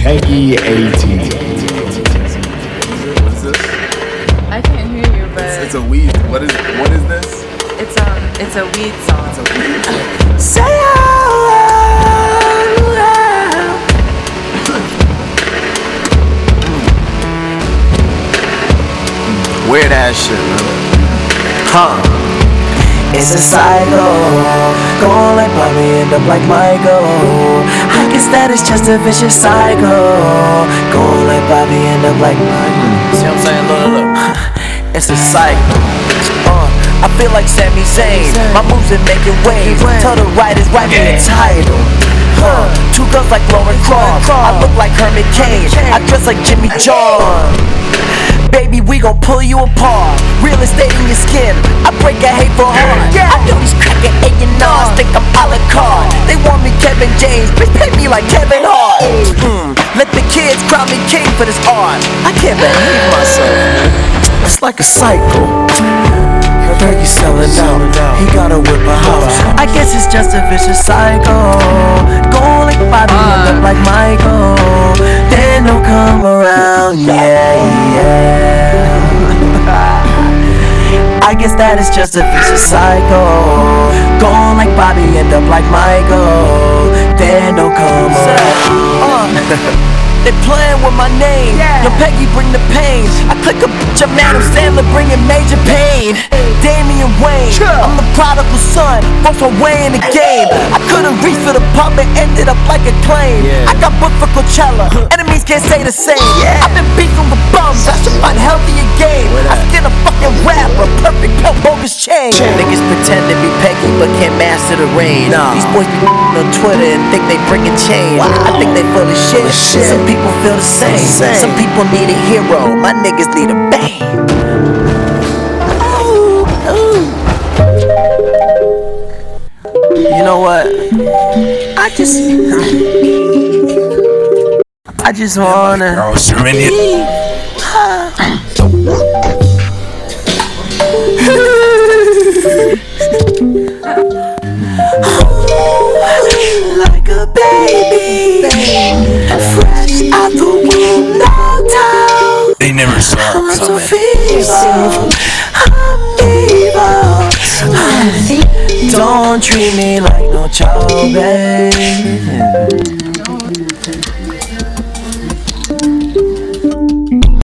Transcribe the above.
Peggy 18. What is this? I can't hear you, but It's a weed. What is this? it's a weed song. It's a weed. Say Weird ass shit, man. it's a cycle, going like Bobby, end up like Michael. I guess that is just a vicious cycle, going like Bobby, end up like Michael. See what I'm saying? Look. It's a cycle. I feel like Sami Zayn. My moves are making waves. Tell the writers write me a title. Two girls like Lauren Cross. I look like Herman Cain. I dress like Jimmy John. Baby, we gon' pull you apart. Real estate in your skin. I break a hateful heart. I know these cracker A&Rs think I'm a la carte. They want me Kevin James, bitch, pay me like Kevin Hart. Let the kids crown me king for this art. I can't believe myself. It's like a cycle. Peggy selling out. He gotta whip a house. I guess it's just a vicious cycle. Go like Bobby, look like Michael. Then they'll come around. Yeah. I guess that is just a vicious cycle. Go like Bobby, end up like Michael. Then they'll come around. They playing with my name. Yo, Peggy, bring the pain. I click a bitch, I'm Adam Sandler, bringing major pain. Damian Wayne, I'm the prodigal son, both are way in the game. I couldn't reach for the pub and ended up like a claim. I got booked for Coachella, enemies can't say the same. I've been beefing with bums, I should find healthier game. I skin a fucking rapper, perfect pelt, bogus chain. Niggas pretend to be Peggy but can't master the range. These boys be on Twitter and think they bringing change. I think they full of shit. Some people feel the same. Some people need a hero. My niggas need a bang. You know what? I just wanna. Oh, Serenity. Like a baby, fresh out the womb, knocked out. They never saw I'm it so coming. feeble, I'm evil. Don't treat me like no child, baby.